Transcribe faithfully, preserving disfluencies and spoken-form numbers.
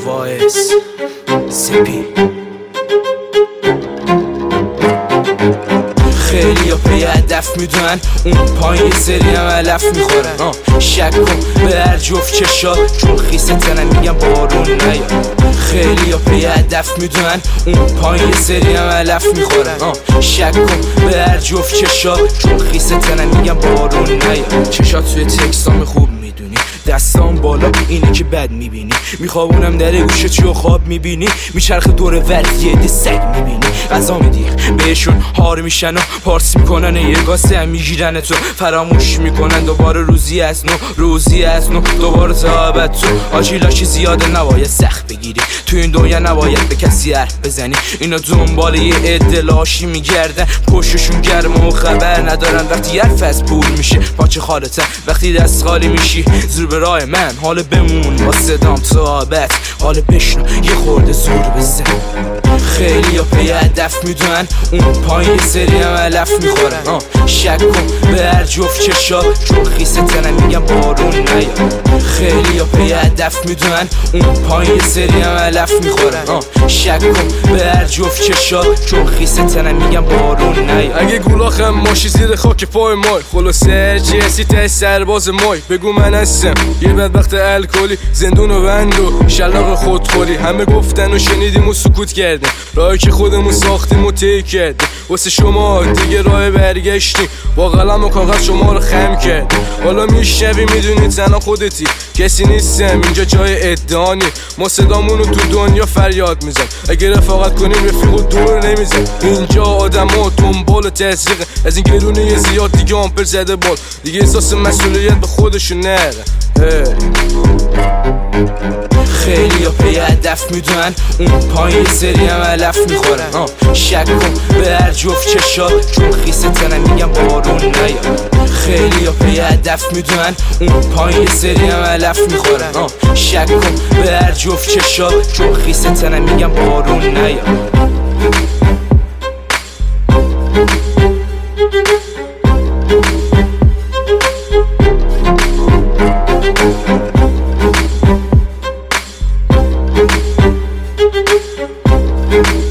واعظ سپی. خیلی ها پی هدف میدونن، اون پایین سری هم علف میخورن. شک کن به هر جفت چشات، چون خیس تنم میگم بارون نیاد. خیلی ها پی هدف میدونن، اون پایین سری هم علف میخورن. شک کن به هر جفت چشات، چون خیس تنم میگم بارون نیاد. چشات توی تکستام خوب میدونی، دستام بالا اینه که بد میبینی. میخوابونم در گوشت چی و خواب میبینی، میچرخ دور ورد یه ده سگ میبینی. غذا میدیغ بهشون هار میشن و پارس میکنن، یه گاسه هم میگیرن تو فراموش میکنن. دوباره روزی از نو، روزی از نو، دوباره تابت تو. آجی لاشی زیاده نباید سخت بگیری، تو این دنیا نباید به کسی حرف بزنی. اینا دنبال یه عده لاشی میگردن، پشتشون گرم و خبر ندارن. وقتی حرف از پول میشه پاچه خالتن، وقتی دست خالی میشی زور به راه من. حال بمون با صدام تابت، حال بشنو یه خورده زور بزن. خیلی ها پی هدف میدونن، اون پایین سری هم علف میخورن. شک کن به هر جفت چشات، چون خیس تنم میگم بارون نیاد. خیلی ها پی هدف میدونن، اون پایین سری هم علف میخورن. شک کن به هر جفت چشات، چون خیس تنم میگم بارون نیاد. اگه گولاخم ماشی زیر خاک پای مای، خلاصه هرچی هستی ته سرباز مای. بگو من هستم یه بدبخت الکلی، زندون و بند و شلاق خودخوری. همه گفتن و شنیدیم و سکوت کردیم، راهی که خودمون ساختیم و طی کردیم. واسه شما دیگه راه برگشتیم، با قلم و کاغذ شما رو خم کردیم. حالا میشنوی میدونی تنها خودتی، کسی نیستم اینجا جای ادعانی. ما صدامونو تو دنیا فریاد میزن، اگه رفاقت کنیم رفیقو دور نمیزن. اینجا آدم ها دنبال تزریق، از این گرونه زیاد دیگه آمپل زده بال. دیگه احساس مسئولیت به خودشون نره. خیلی ها پی هدف میدونن، اون پایین سری هم علف میخورن. شک کن به هر جفت چشات، چون خیس تنم میگم بارون نیاد. خیلی ها پی هدف میدونن، اون پایین سری هم علف میخورن. شک کن به هر جفت چشات، چون خیس تنم میگم بارون نیاد. Thank you.